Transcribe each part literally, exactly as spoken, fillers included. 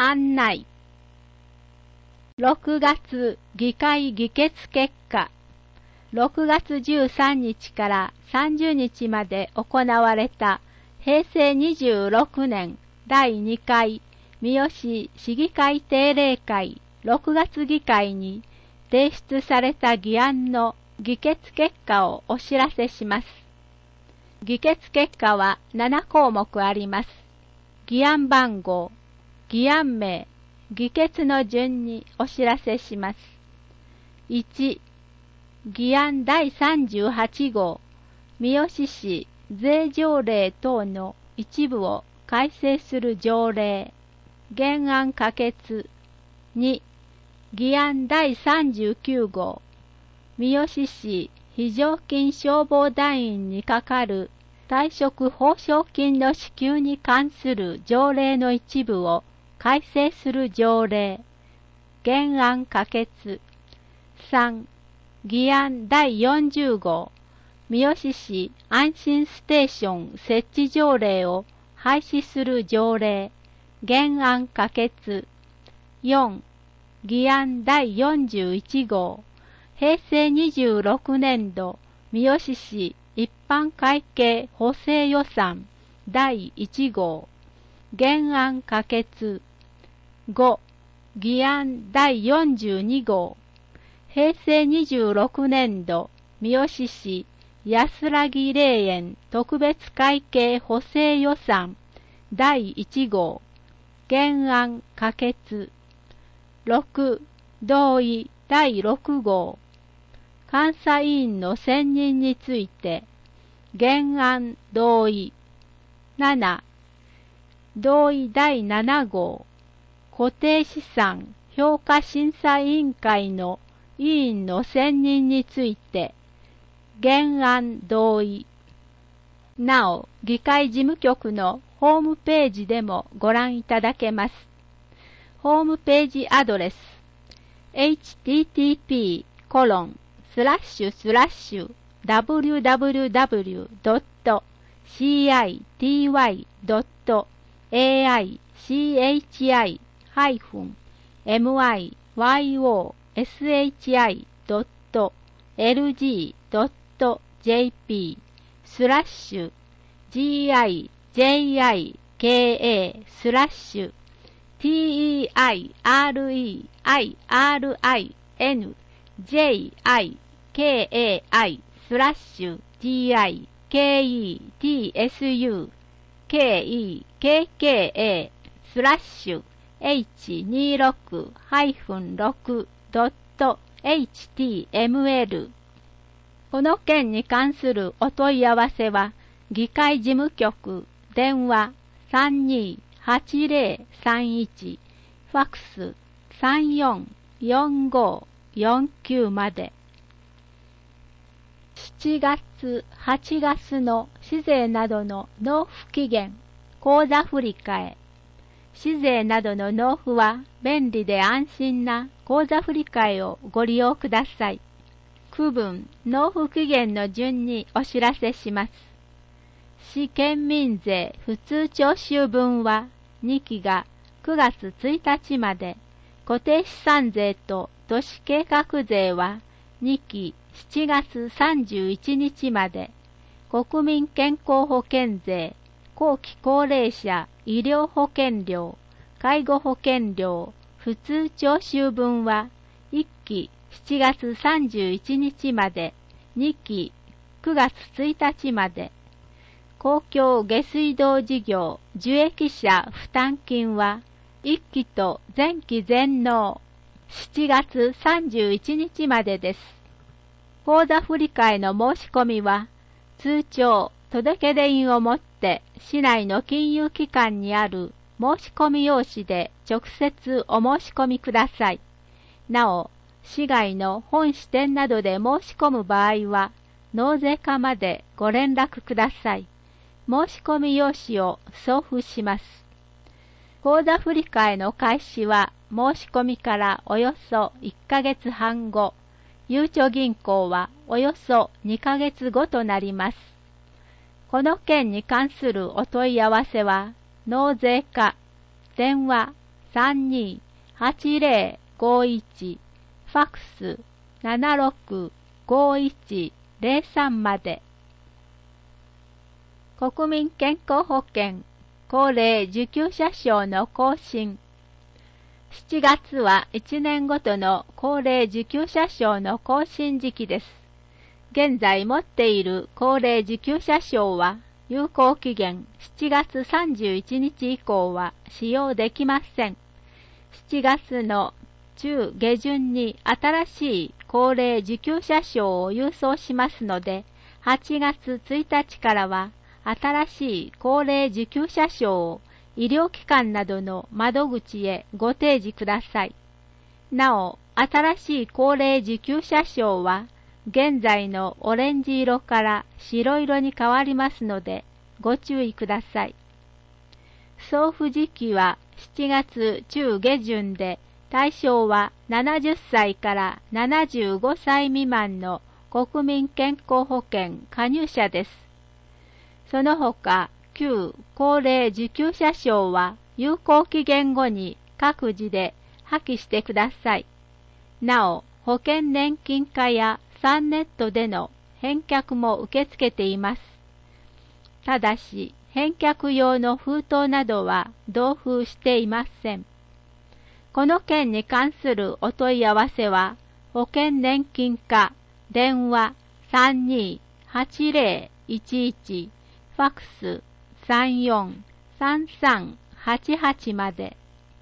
案内。ろくがつ議会議決結果。ろくがつじゅうさんにちからさんじゅうにちまで行われたへいせいにじゅうろくねんだいにかい三好市議会定例会ろくがつ議会に提出された議案の議決結果をお知らせします。議決結果はななこうもくあります。議案番号、議案名、議決の順にお知らせします。いち、議案だいさんじゅうはちごう、三好市税条例等の一部を改正する条例、原案可決。に、議案だいさんじゅうきゅうごう、三好市非常勤消防団員にかかる退職報奨金の支給に関する条例の一部を改正する条例、原案可決。さん、議案だいよんじゅうごう、三好市安心ステーション設置条例を廃止する条例、原案可決。よん、議案だいよんじゅういちごう、へいせいにじゅうろくねんど三好市一般会計補正予算だいいちごう、原案可決。ご、議案だいよんじゅうにごう、へいせいにじゅうろくねんど三好市安らぎ霊園特別会計補正予算だいいちごう、原案可決。ろく、同意だいろくごう、監査委員の選任について原案同意。なな、同意だいななごう、固定資産評価審査委員会の委員の選任について原案同意。なお、議会事務局のホームページでもご覧いただけます。ホームページアドレス エイチティーティーピーコロンスラッシュスラッシュダブリューダブリューダブリュードットシーアイティーワイドットエーアイシーエイチアイハイフンエムアイワイオーエスエイチアイドットエルジードットジェーピースラッシュ ジーアイジェイアイケーエー スラッシュ ティーイーアイアールイーアイアールアイエヌ ジェイアイケーエーアイ スラッシュ ジーアイケーイーティーエスユー ケーイーケーケーエー スラッシュ エイチにじゅうろく ろく ドット エイチティーエムエル。この件に関するお問い合わせは、議会事務局電話 さんにーはちぜろさんいち、ファックス さんよんよんごよんきゅうまで。しちがつ、はちがつの市税などの納付期限、口座振替。市税などの納付は便利で安心な口座振替をご利用ください。区分、納付期限の順にお知らせします。市県民税普通徴収分はにきがくがつついたちまで、固定資産税と都市計画税はにきしちがつさんじゅういちにちまで、国民健康保険税、後期高齢者医療保険料、介護保険料、普通徴収分はいっきしちがつさんじゅういちにちまで、にきくがつついたちまで、公共下水道事業受益者負担金はいっきと前期全納しちがつさんじゅういちにちまでです。口座振替の申し込みは通帳、届出印を持って市内の金融機関にある申し込み用紙で直接お申し込みください。なお、市外の本支店などで申し込む場合は納税課までご連絡ください。申し込み用紙を送付します。口座振替の開始は申し込みからおよそいっかげつはんご、ゆうちょ銀行はおよそにかげつごとなります。この件に関するお問い合わせは、納税課、電話さんにーはちぜろごいち、ファックスななろくごいちぜろさんまで。国民健康保険高齢受給者証の更新。しちがつはいちねんごとの高齢受給者証の更新時期です。現在持っている高齢受給者証は有効期限しちがつさんじゅういちにち以降は使用できません。しちがつの中下旬に新しい高齢受給者証を郵送しますので、はちがつついたちからは新しい高齢受給者証を医療機関などの窓口へご提示ください。なお、新しい高齢受給者証は現在のオレンジ色から白色に変わりますのでご注意ください。送付時期はしちがつ中下旬で、対象はななじゅっさいからななじゅうごさい未満の国民健康保険加入者です。その他、旧高齢受給者証は有効期限後に各自で破棄してください。なお、保険年金課やサンネットでの返却も受け付けています。ただし、返却用の封筒などは同封していません。この件に関するお問い合わせは、保険年金課電話 さんにーはちぜろいちいち、ファックス さんよんさんさんはちはち まで。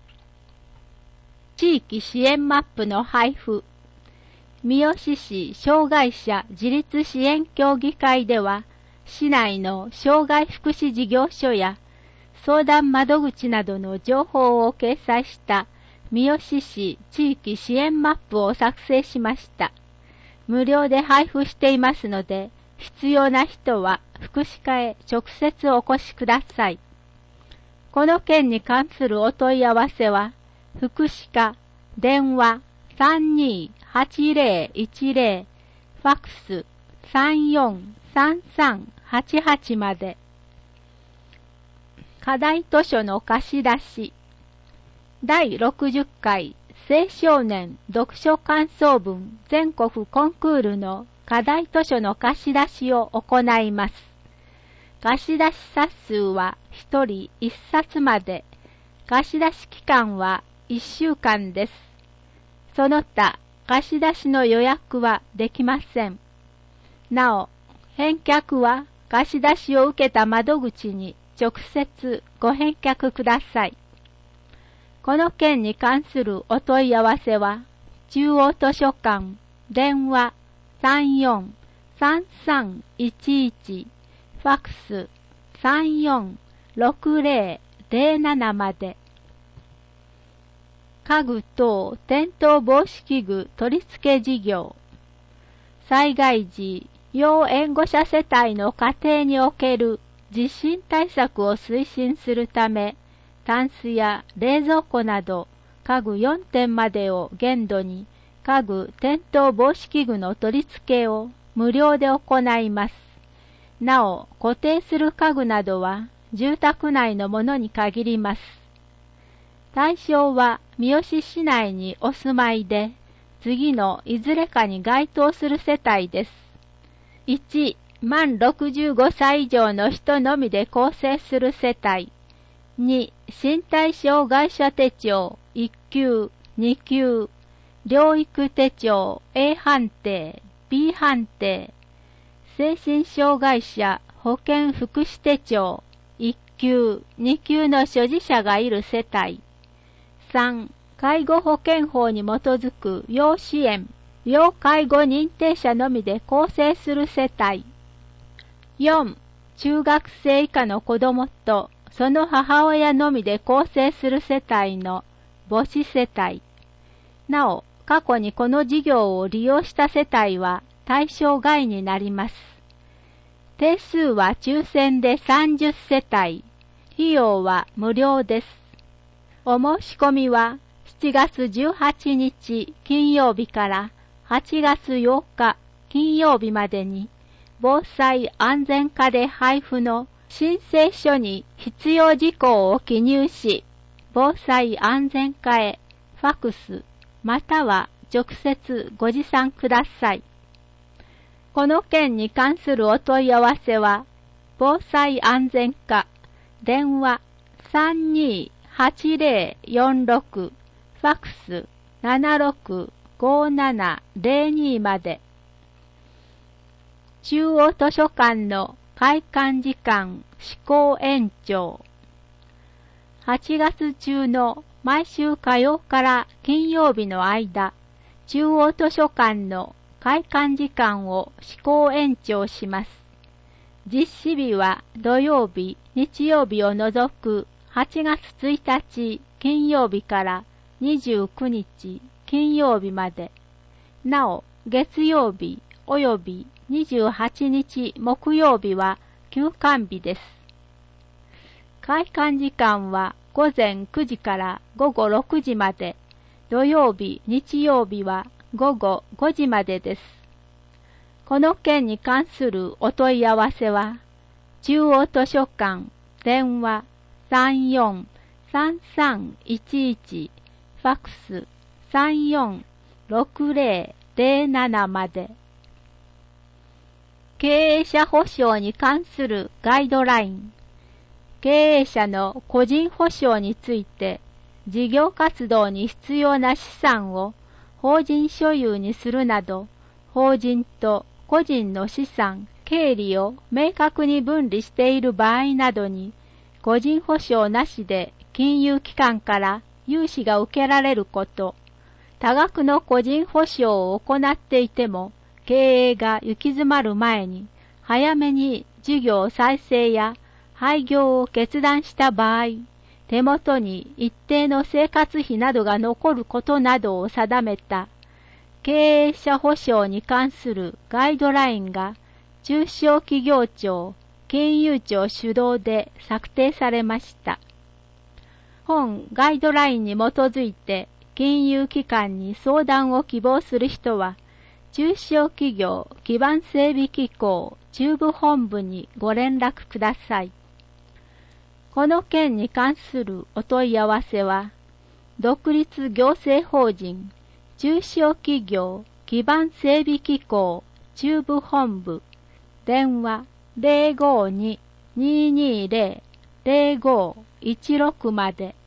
地域支援マップの配布。三好市障害者自立支援協議会では、市内の障害福祉事業所や相談窓口などの情報を掲載した三好市地域支援マップを作成しました。無料で配布していますので、必要な人は福祉課へ直接お越しください。この件に関するお問い合わせは、福祉課電話 さんにーはちぜろいちぜろ、ファックスさんよんさんさんはちはち まで。課題図書の貸し出し。だいろくじゅっかい青少年読書感想文全国コンクールの課題図書の貸し出しを行います。貸し出し冊数はひとりいっさつまで、貸し出し期間はいっしゅうかんです。その他、貸し出しの予約はできません。なお、返却は貸し出しを受けた窓口に直接ご返却ください。この件に関するお問い合わせは、中央図書館電話 さんよんさんさんいちいち、ファックスさんよんろくぜろぜろななまで。家具等転倒防止器具取り付け事業。災害時、要援護者世帯の家庭における地震対策を推進するため、タンスや冷蔵庫など家具よんてんまでを限度に家具転倒防止器具の取り付けを無料で行います。なお、固定する家具などは住宅内のものに限ります。対象は三好市内にお住まいで、次のいずれかに該当する世帯です。いち、満ろくじゅうごさい以上の人のみで構成する世帯。に、身体障害者手帳いっきゅう、にきゅう、療育手帳 A 判定、B 判定、精神障害者保健福祉手帳いっきゅう、にきゅうの所持者がいる世帯。さん、介護保険法に基づく要支援、要介護認定者のみで構成する世帯。よん、中学生以下の子どもとその母親のみで構成する世帯の母子世帯。なお、過去にこの事業を利用した世帯は対象外になります。定数は抽選でさんじゅっせたい。費用は無料です。お申し込みはしちがつじゅうはちにち金曜日からはちがつようか金曜日までに、防災安全課で配布の申請書に必要事項を記入し、 防災安全課へファクスまたは直接ご持参ください。この件に関するお問い合わせは、防災安全課電話 さんにーはちぜろよんろく ファクス ななろくごななぜろに まで。中央図書館の開館時間施行延長。はちがつ中の毎週火曜から金曜日の間、中央図書館の開館時間を施行延長します。実施日は土曜日、日曜日を除くはちがつついたち金曜日からにじゅうくにち金曜日まで。なお、月曜日およびにじゅうはちにち木曜日は休館日です。開館時間は午前くじから午後ろくじまで、土曜日、日曜日は午後ごじまでです。この件に関するお問い合わせは、中央図書館電話 さんよんさんさんいちいち ファクス さんよんろくぜろぜろなな まで。経営者保証に関するガイドライン。経営者の個人保証について、事業活動に必要な資産を法人所有にするなど、法人と個人の資産、経理を明確に分離している場合などに、個人保証なしで金融機関から融資が受けられること、多額の個人保証を行っていても、経営が行き詰まる前に、早めに事業再生や廃業を決断した場合、手元に一定の生活費などが残ることなどを定めた経営者保証に関するガイドラインが中小企業庁、金融庁主導で策定されました。本ガイドラインに基づいて金融機関に相談を希望する人は、中小企業基盤整備機構中部本部にご連絡ください。この件に関するお問い合わせは、独立行政法人中小企業基盤整備機構中部本部電話 ゼロごに にーにーゼロ ゼロごいちろく まで。